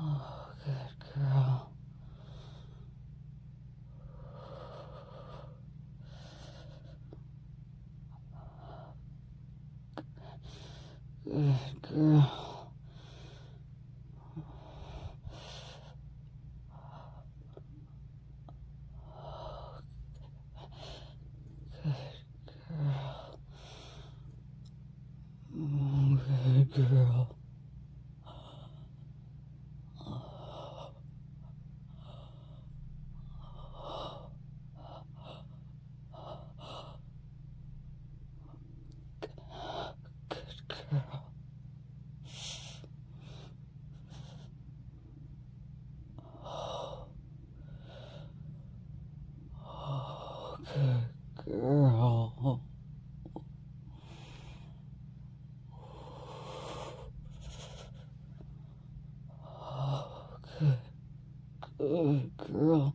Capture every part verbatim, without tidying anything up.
Oh, good girl. Good girl. Good girl. Good girl. Good girl. Oh, good, good girl.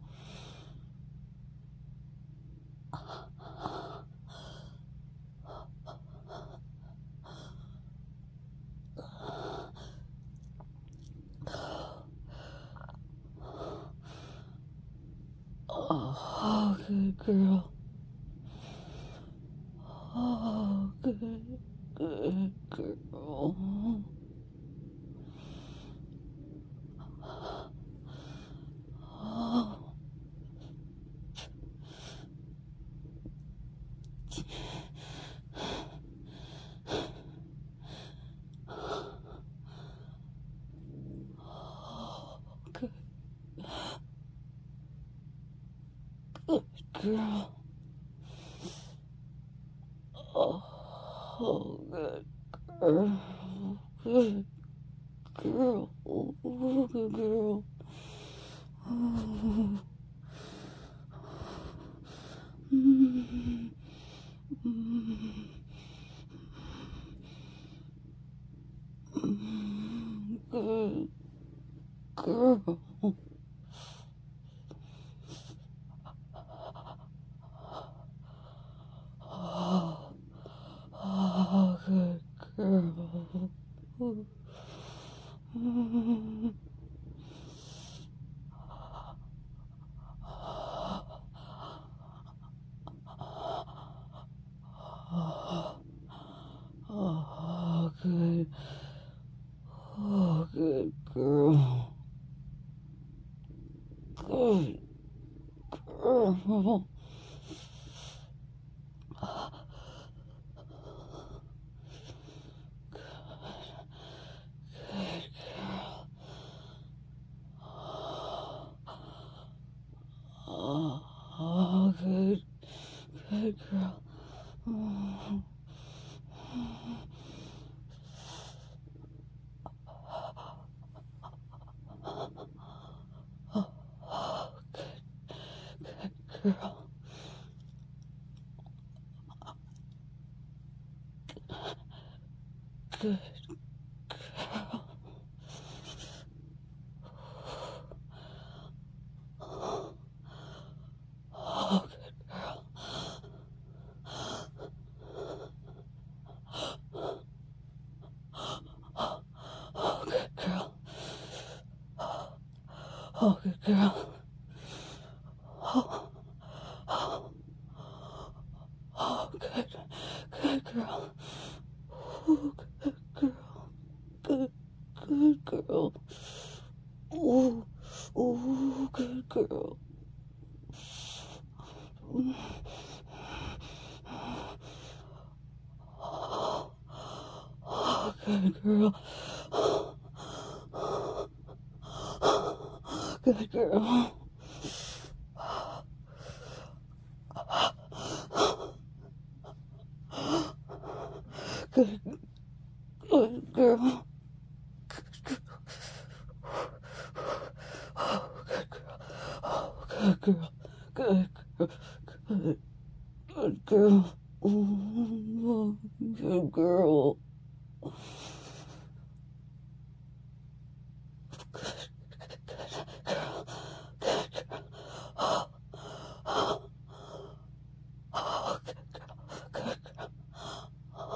Oh, good girl. Oh, good, good girl. Oh. Good, good girl. Oh, good girl. Good girl. Oh, good girl. Oh. Mm. Mm. Mm. Good girl. Oh, oh, good girl. Mm. Oh, good. Oh, good girl. Good girl. Good girl. Oh, oh, good, good girl. Oh. Oh, oh, good, good girl. Good girl. Oh, good girl. Oh, good girl. Oh, good girl. Oh, oh, oh, good, good girl. Oh, good girl. Good, good girl. Oh, oh, good girl. Oh, good girl. Good girl. Good, good girl. Oh, good girl. Oh, good girl. Good girl. Good, good girl. Oh, good girl.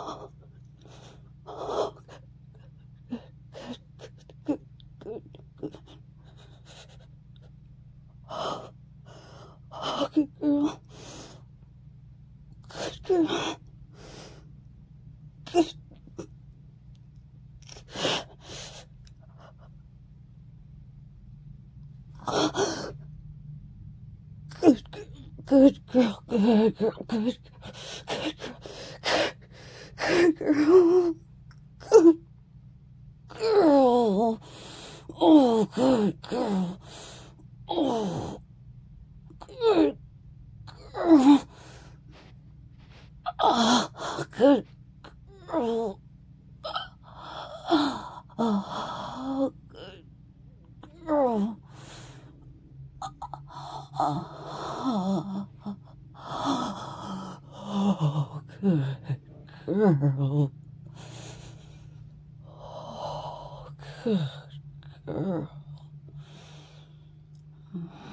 Good, good, Oh, good girl. Good girl. Good. Good, good girl, good girl, good, good girl, good girl, oh, good girl, oh, good girl, oh, good girl, oh, good girl, oh, oh, good girl, oh, good girl.